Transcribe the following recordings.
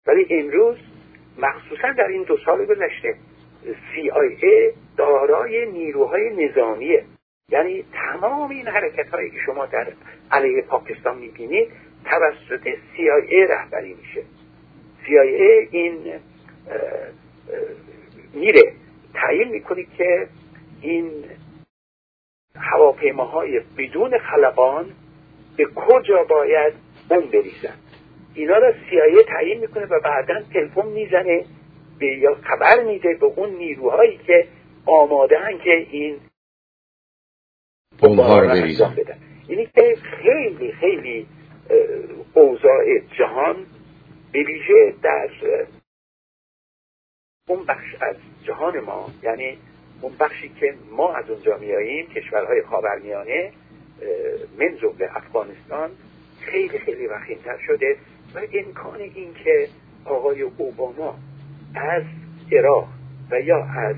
ولی امروز مخصوصا در این 2 سال گذشته CIA دارای نیروهای نظامیه. یعنی تمام این حرکت‌هایی که شما در علیه پاکستان می‌بینید توسط CIA رهبری میشه. CIA این میره تعیین میکنه که این هواپیماهای بدون خلبان به کجا باید بمب بریزن. اینا را CIA تعیین میکنه و بعداً تلفن میزنه یا خبر میده به اون نیروهایی که آماده هن که این بمب‌ها رو بریزن. یعنی که خیلی خیلی اوضاع جهان به ویژه در اون بخش از جهان ما، یعنی اون بخشی که ما از اونجا میاییم، کشورهای خاورمیانه من جمله افغانستان، خیلی خیلی وخیم‌تر شده و امکان این که آقای اوباما از عراق و یا از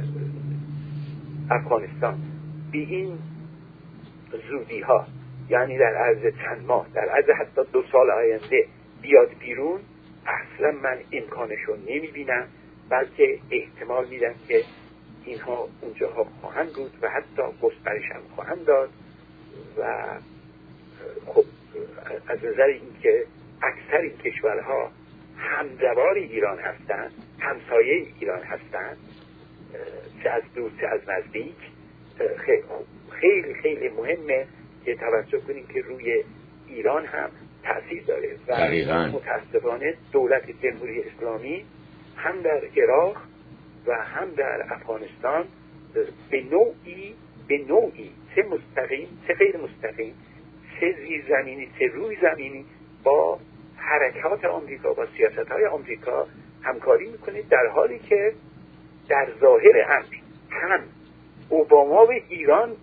افغانستان به این زودی ها، یعنی در عرض چند ماه، در عرض حتی 2 سال آینده بیاد بیرون، اصلا من امکانشو نمیبینم، بلکه احتمال میدم که اینها اونجاها خواهند بود و حتی گسترش هم خواهند داد. و خب از نظر این که اکثر این کشورها همجوار ایران هستند، همسایه ایران هستند، چه از دور چه از نزدیک، خیلی خیلی مهمه که توجه کنیم که روی ایران هم تأثیر داره و متاسفانه دولت جمهوری اسلامی هم در عراق و هم در افغانستان به نوعی چه مستقیم چه غیر مستقیم، چه زیرزمینی چه روی زمینی، با حرکات آمریکا، با سیاست‌های آمریکا همکاری میکنه، در حالی که در ظاهر امر هم اوباما به ایران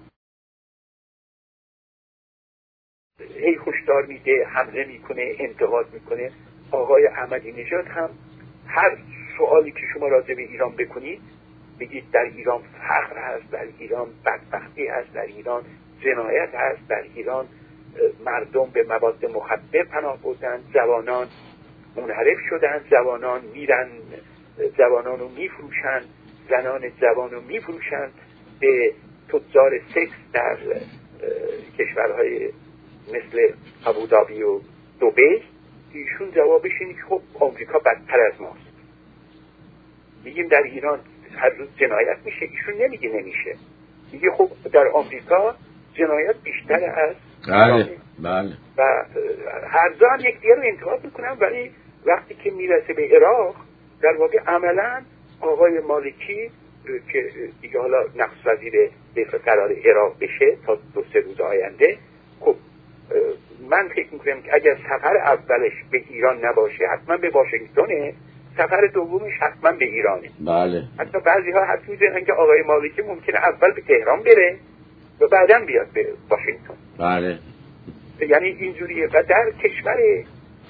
هی هشدار میده، حمله میکنه، انتقاد میکنه. آقای احمدی نژاد هم هر سوالی که شما راجع به ایران بکنید بگید در ایران فقر هست، در ایران بدبختی هست، در ایران جنایت هست، در ایران مردم به مواد مخدر پناه بردن، جوانان منحرف شدن، جوانان میرن جوانان رو میفروشن، زنان جوان رو میفروشن به تجار سکس در کشورهای مثل ابودابی و دبی. ایشون جوابش اینه که خب آمریکا بدتر از ماست. میگیم در ایران هر روز جنایت میشه، ایشون نمیگه نمیشه، میگه خب در آمریکا جنایت بیشتر از بله. و هر دو هم یکدیگر رو انتقاد میکنن، ولی وقتی که میرسه به عراق در واقع عملا آقای مالکی که دیگه حالا نخست وزیر قرار عراق بشه تا 2-3 روز آینده، خب من فکر میکنم که اگر سفر اولش به ایران نباشه حتما به واشنگتونه، سفر دومش حتما به ایرانه. بله. حتی بعضی ها حتی میزنن که آقای مالکی ممکنه اول به تهران بره و بعداً بیاد به واشنگتن. بله. یعنی اینجوریه. و در کشور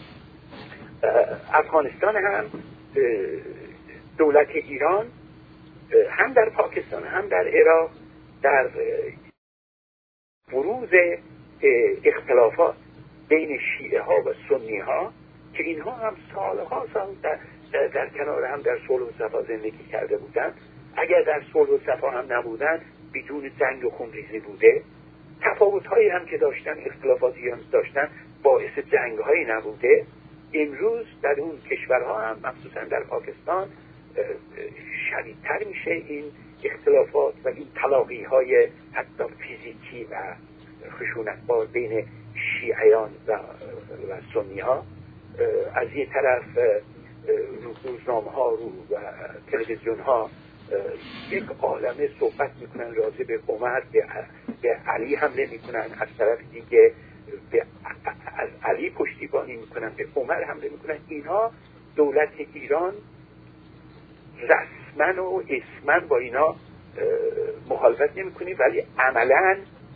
افغانستان هم دولت ایران هم در پاکستان هم در عراق در بروز اختلافات بین شیعه ها و سنی ها که اینها هم سالها در کنار هم در صلح و صفا زندگی کرده بودند، اگر در صلح و صفا هم نبودند بدون جنگ و خونریزی بوده، تفاوت‌هایی هم که داشتن، اختلافاتی هم داشتن، باعث جنگ‌هایی نبوده. امروز در اون کشورها هم مخصوصا در پاکستان شدیدتر میشه این اختلافات و این تلاقی‌های حتی فیزیکی و خشونت‌بار بین شیعیان و سنی‌ها. از یه طرف روزنامه‌ها و تلویزیون‌ها یک عالمه صحبت میکنن راجع به عمر، به علی حمله میکنن، از طرف دیگه از علی پشتیبانی میکنن، به عمر حمله میکنن. اینها دولت ایران رسما و اسما با اینا مخالفت نمیکنه، ولی عملا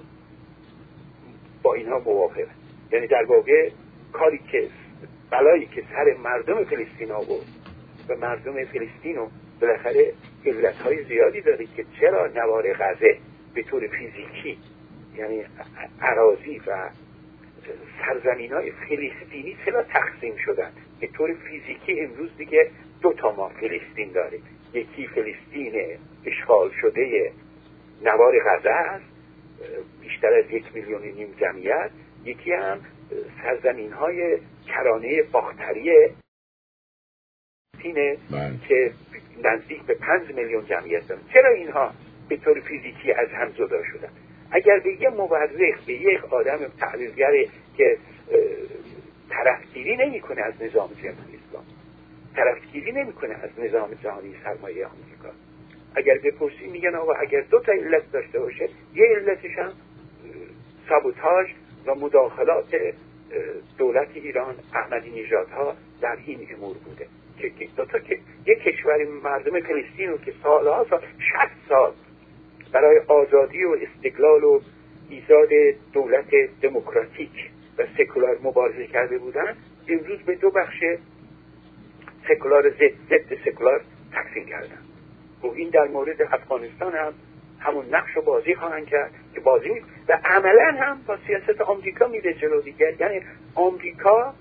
با اینها موافقه. یعنی در واقع کاری که بلایی که سر مردم فلسطین آورد و مردم فلسطین رو بالاخره علتهای زیادی داره که چرا نوار غزه به طور فیزیکی، یعنی اراضی و سرزمین‌های فلسطینی چرا تقسیم شدن؟ به طور فیزیکی امروز دیگه 2 ما فلسطین داریم. یکی فلسطین اشغال شده نوار غزه است، بیشتر از 1.5 میلیون جمعیت. یکی هم سرزمین‌های کرانه باختری فلسطینه که نزدیک به 5 میلیون جمعیت دارن. چرا اینها به طور فیزیکی از هم جدا شدن؟ اگر به یه مورخ، به یک آدم تحلیلگر که طرفگیری نمی‌کنه از نظام جمهوری اسلامی، طرفگیری نمی‌کنه از نظام جهانی سرمایه آمریکا، اگر بپرسی میگن آقا اگر 2 علت داشته باشه، یه علتش هم سابوتاژ و مداخلات دولت ایران، احمدی نژادها در این امور بوده که یک کشور مردم فلسطین رو که سالها 60 سال برای آزادی و استقلال و ایجاد دولت دموکراتیک و سکولار مبارزه کرده بودن، امروز به 2 بخش سکولار ضد سکولار تقسیم کردن. و این در مورد افغانستان هم همون نقش رو بازی خواهند کرد که بازی و عملا هم با سیاست آمریکا میره جلو دیگه. یعنی آمریکا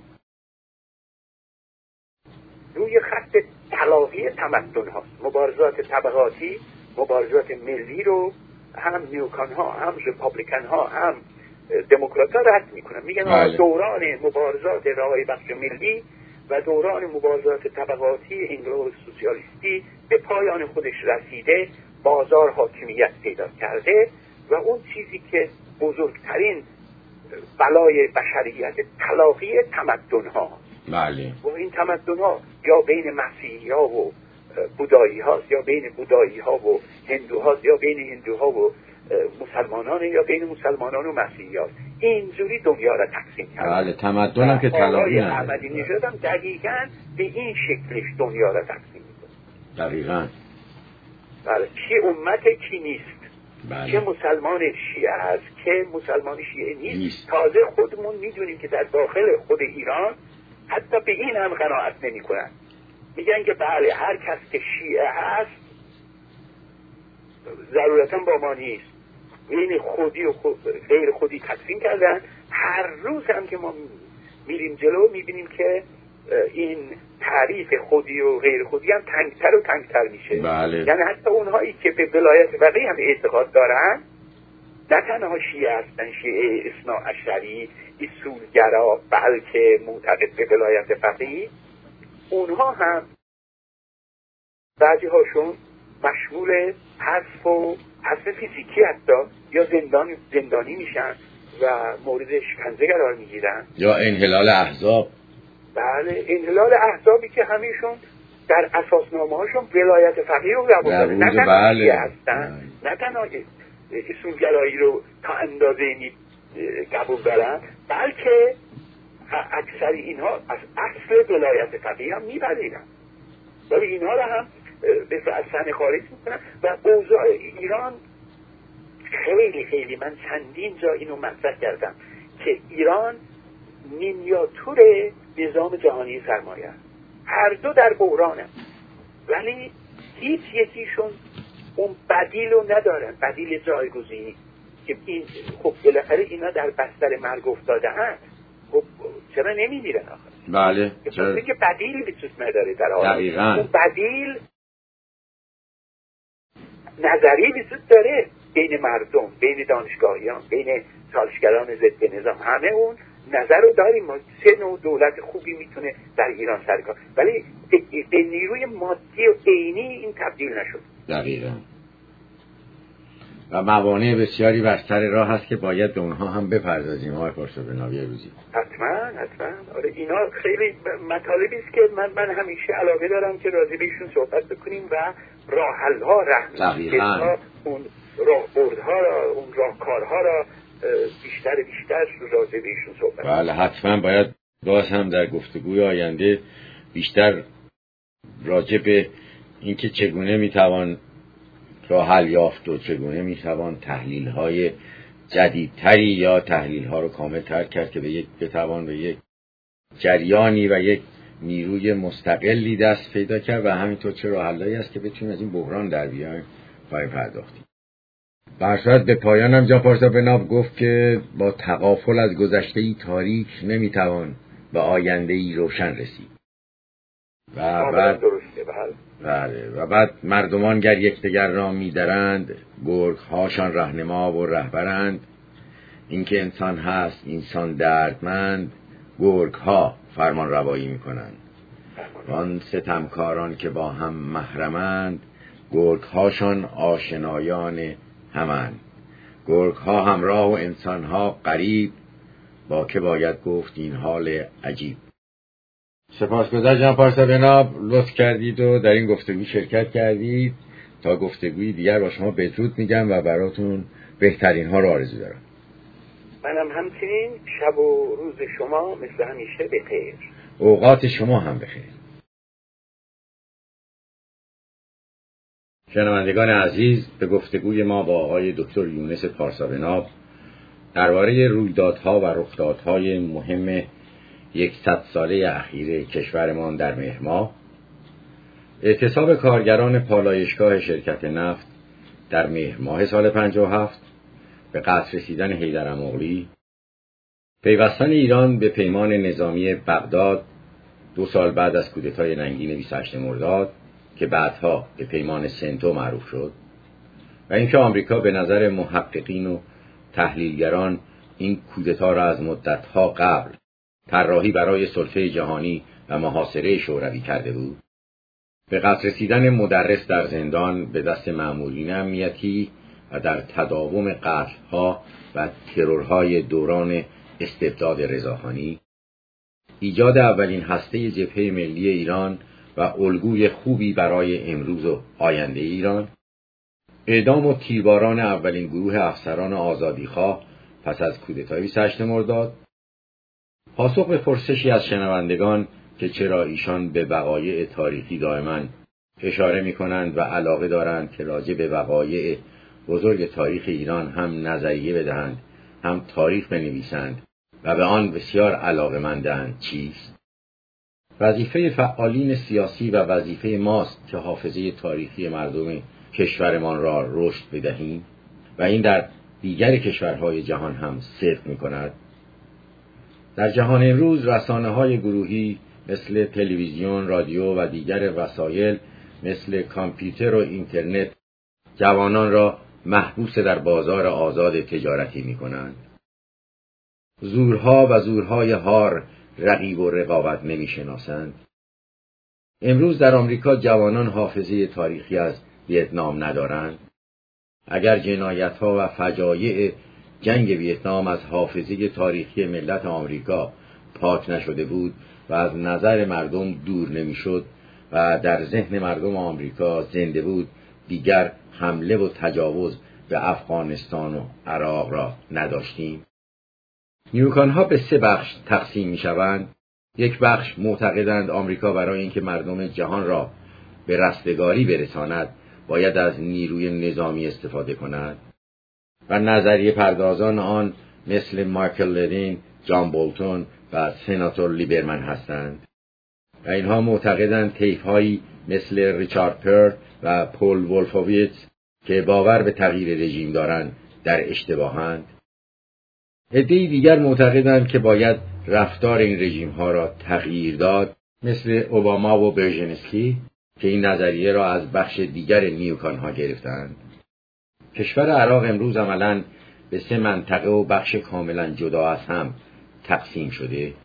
روی خط تلاقی تمدن هاست. مبارزات طبقاتی، مبارزات ملی رو هم نیوکان ها، هم ریپابلیکن ها، هم دموکرات ها رد میکنن. میگن دوران مبارزات رهای بخش ملی و دوران مبارزات طبقاتی انگلو سوسیالیستی به پایان خودش رسیده، بازار حاکمیت پیدا کرده و اون چیزی که بزرگترین بلای بشریت تلاقی تمدن ها. بله. و این تمدن ها یا بین مسیحی ها و بودایی هاست، یا بین بودایی ها و هندو هاست، یا بین هندوها و مسلمانان، یا بین مسلمانان و مسیحی هاست. اینجوری دنیا را تقسیم کرده. بله، تمدن هم که تلاقی نداره. احمدی نژاد هم دقیقاً به این شکلش دنیا را تقسیم میکنه. دقیقاً. بله، کی امت کی نیست. بله. که مسلمان شیعه است، که مسلمان شیعه نیست. تازه خودمون میدونیم که در داخل خود ایران حتی به این هم قناعت نمی کنن. میگن که بله هر کس که شیعه هست ضرورتا با ما نیست. بین خودی و غیر خودی تقسیم کردن. هر روز هم که ما میریم جلو میبینیم که این تعریف خودی و غیر خودی هم تنگتر و تنگتر میشه. بله. یعنی حتی اونهایی که به ولایت فقیه هم اعتقاد دارن، نه تنها شیعه هستن، شیعه اثنا عشری، اصولگرا، بلکه معتقد به ولایت فقیه، اونها هم بعضی هاشون مشمول حذف فیزیکی حتی یا زندانی میشن و مورد شکنجه قرار میگیرن، یا انحلال احزاب. بله، انحلال احزابی که همیشون در اساسنامه هاشون ولایت فقیه رو قبول دارن، نه تنها شیعه هستن، نه تنها اصولگرایی رو تا اندازه قبول دارن، بلکه اکثر اینها از اصل ولایت فقیه هم میپذیرن، ولی اینها رو هم از صحنه خارج میکنن. و اوضاع ایران خیلی خیلی، من چندین جا اینو مطرح کردم که ایران مینیاتور نظام جهانی سرمایه، هر دو در بحرانه، ولی هیچ یکیشون اون بدیل رو ندارن، بدیل جایگزینی که این خب بالاخره اینا در بستر مرگ افتاده هست، خب چرا نمیمیرن آخر؟ بله، چرا که بدیل وجود نداره در حال. اون بدیل نظری وجود داره بین مردم، بین دانشگاهیان، بین سالشگران ضد نظام، همه اون نظر رو داریم. ما 3 نوع دولت خوبی میتونه در ایران سرکار، ولی به نیروی مادی و عینی این تبدیل نشد. دقیقاً. و موانع بسیاری بر سر راه هست که باید به اونها هم بپردازیم آقای پارسابناوی روزی. حتما. آره، اینا خیلی مطالبی است که من همیشه علاقه دارم که راجع بهشون صحبت بکنیم و راه حل‌ها، دقیقاً، اون راهبردها را، اون راهکارها را بیشتر راجع بهشون صحبت. بله، حتما باید باز هم در گفتگوی آینده بیشتر راجع به اینکه چگونه میتوان راه حل یافت و چگونه میتوان تحلیل‌های جدیدتری یا تحلیل‌ها رو کامل‌تر کرد که بتوان به یک جریانی و یک نیروی مستقلی دست پیدا کرد و همینطور چه راه حل‌هایی است که بتونیم از این بحران در بیایم پای پرداختیم. برصورت به پایانم جان پارسا بناب گفت که با تغافل از گذشته‌ای تاریک نمیتوان به آینده‌ای روشن رسید. و بعد درسته. بله. و بعد مردمان گر یکدیگر را می‌درند، گرگ‌هاشان رهنما و رهبرند. اینکه انسان هست انسان دردمند، گرگ‌ها فرمان روایی می‌کنند. آن ستمکاران که با هم محرمند، گرگ‌هاشان آشنایان همند. گرگ‌ها همراه و انسان‌ها غریب، با که باید گفت این حال عجیب. سپاسگزار جناب پارسا بناب، لطف کردید و در این گفتگو شرکت کردید. تا گفتگوی دیگر با شما بدرود میگم و براتون بهترین ها رو آرزو دارم. منم همچنین. شب و روز شما مثل همیشه بخیر. اوقات شما هم بخیر. شنوندگان عزیز، به گفتگوی ما با آقای دکتر یونس پارسا بناب درباره رویدادها و رخدادهای مهم 100 ساله اخیر کشورمان در مهر ماه، اعتصاب کارگران پالایشگاه شرکت نفت در مهر ماه سال 57، به قتل رسیدن حیدرامغلی، پیوستن ایران به پیمان نظامی بغداد 2 سال بعد از کودتای رنگین 28 مرداد که بعدها به پیمان سنتو معروف شد، و اینکه آمریکا به نظر محققین و تحلیلگران این کودتا را از مدتها قبل طراحی برای سلطه جهانی و محاصره شوروی کرده بود، به قتل رسیدن مدرس در زندان به دست مأمورین امنیتی و در تداوم قتل‌ها و ترورهای دوران استبداد رضاخانی، ایجاد اولین هسته جبهه ملی ایران و الگوی خوبی برای امروز و آینده ایران، اعدام و تیرباران اولین گروه افسران آزادیخواه پس از کودتای 28 مرداد، پاسخ به پرسشی از شنوندگان که چرا ایشان به وقایع تاریخی دائما اشاره می‌کنند و علاقه دارند که راجع به وقایع بزرگ تاریخ ایران هم نظریه بدهند، هم تاریخ بنویسند و به آن بسیار علاقه‌مندند، چیست؟ وظیفه فعالین سیاسی و وظیفه ماست که حافظه تاریخی مردم کشورمان را رشد بدهیم و این در دیگر کشورهای جهان هم صدق می‌کند. در جهان امروز رسانه‌های گروهی مثل تلویزیون، رادیو و دیگر وسایل مثل کامپیوتر و اینترنت جوانان را محبوس در بازار آزاد تجارتی می‌کنند. زورها و زورهای هار رقیب و رقابت نمی‌شناسند. امروز در آمریکا جوانان حافظه تاریخی از ویتنام ندارند. اگر جنایت‌ها و فجایع جنگ ویتنام از حافظه تاریخی ملت آمریکا پاک نشده بود و از نظر مردم دور نمی‌شد و در ذهن مردم آمریکا زنده بود، دیگر حمله و تجاوز به افغانستان و عراق را نداشتیم. نیوکان‌ها به 3 بخش تقسیم می‌شوند. یک بخش معتقدند آمریکا برای اینکه مردم جهان را به رستگاری برساند باید از نیروی نظامی استفاده کند و نظریه پردازان آن مثل مایکل لوین، جان بولتون و سناتور لیبرمن هستند و اینها معتقدند طیف‌هایی مثل ریچارد پرت و پول وولفوویتز که باور به تغییر رژیم دارند در اشتباهند. عده‌ای دیگر معتقدند که باید رفتار این رژیم‌ها را تغییر داد، مثل اوباما و برژنسکی که این نظریه را از بخش دیگر نیوکان‌ها گرفتند. کشور عراق امروز عملاً به 3 منطقه و بخش کاملاً جدا از هم تقسیم شده.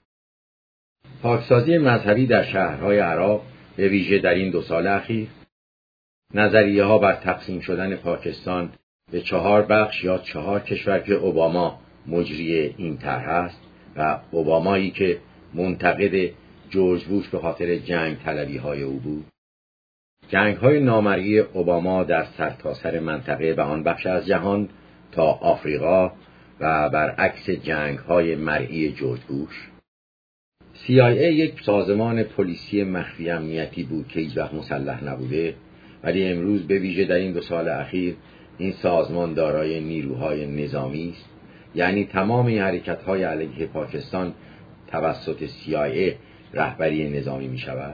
پاکسازی مذهبی در شهرهای عراق، به ویژه در این 2 سال اخیر، نظریه‌ها بر تقسیم شدن پاکستان به 4 بخش یا 4 کشور که اوباما مجری این طرح است و اوبامایی که منتقد جورج بوش به خاطر جنگ طلبی‌های او بود. جنگ‌های نامرئی اوباما در سرتاسر منطقه و آن بخش از جهان تا آفریقا و برعکس جنگ‌های مرئی جورج بوش. CIA یک سازمان پلیسی مخفی امنیتی بود که هیچ وقت مسلح نبوده، ولی امروز به ویژه در این 2 سال اخیر این سازمان دارای نیروهای نظامی است، یعنی تمام این حرکت‌های علیه پاکستان توسط CIA رهبری نظامی می شود.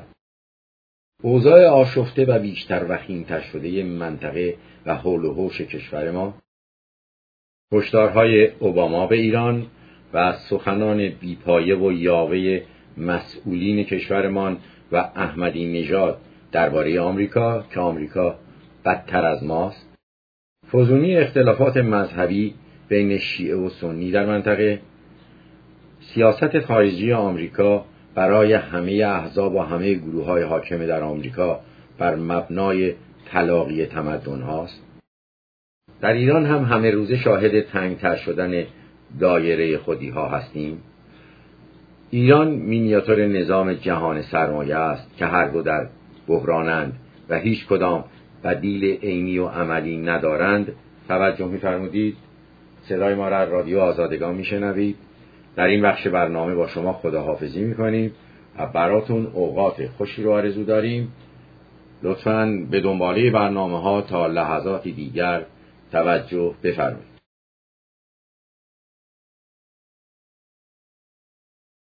اوضاع آشفته و بیشتر وخیم‌تر شده منطقه و حول و حوش کشور ما هشدارهای اوباما به ایران و سخنان بیپایه و یاوه مسئولین کشورمان و احمدی نژاد درباره آمریکا که آمریکا بدتر از ماست، فزونی اختلافات مذهبی بین شیعه و سنی در منطقه، سیاست خارجی آمریکا برای همه احزاب و همه گروه‌های حاکم در آمریکا بر مبنای تلاقی تمدن هاست. در ایران هم همه روزه شاهد تنگتر شدن دایره خودی ها هستیم. ایران مینیاتور نظام جهان سرمایه است که هر دو در بحرانند و هیچ کدام بدیل عینی و عملی ندارند. توجه می‌فرمودید. صدای ما را رادیو آزادگان میشنوید. در این بخش برنامه با شما خداحافظی میکنیم و براتون اوقات خوشی رو آرزو داریم. لطفاً به دنباله برنامه ها تا لحظاتی دیگر توجه بفرمایید.